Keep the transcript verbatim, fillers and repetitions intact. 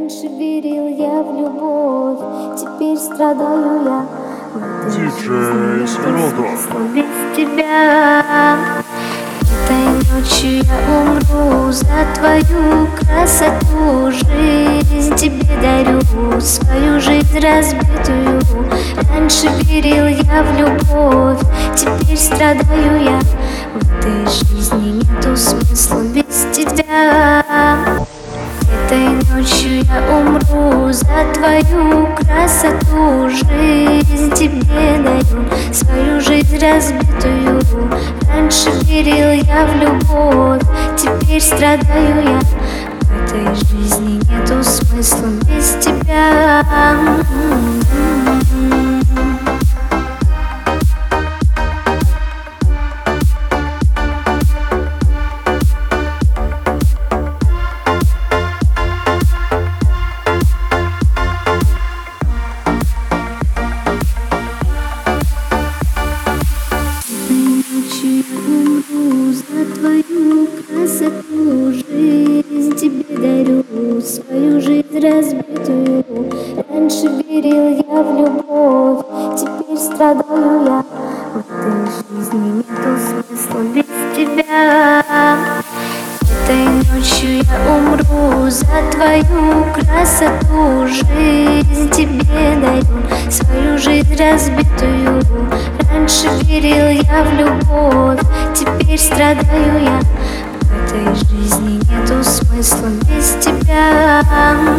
Раньше верил я в любовь, теперь страдаю я в этой Диджей Сфероду. без тебя. Этой ночью я умру за твою красоту. Жизнь тебе дарю, свою жизнь разбитую. Раньше верил я в любовь, теперь страдаю я. В этой жизни нету смысла без тебя. Этой ночью я умру за твою красоту. Жизнь тебе даю, свою жизнь разбитую. Раньше верил я в любовь, теперь страдаю я. В этой жизни нету смысла без тебя. Красоту, жизнь тебе дарю, свою жизнь разбитую. Раньше верил я в любовь, теперь страдаю я. В этой жизни нету смысла без тебя. Этой ночью я умру за твою красоту. Жизнь тебе даю, свою жизнь разбитую. Раньше верил я в любовь, теперь страдаю я. В этой жизни нету смысла без тебя.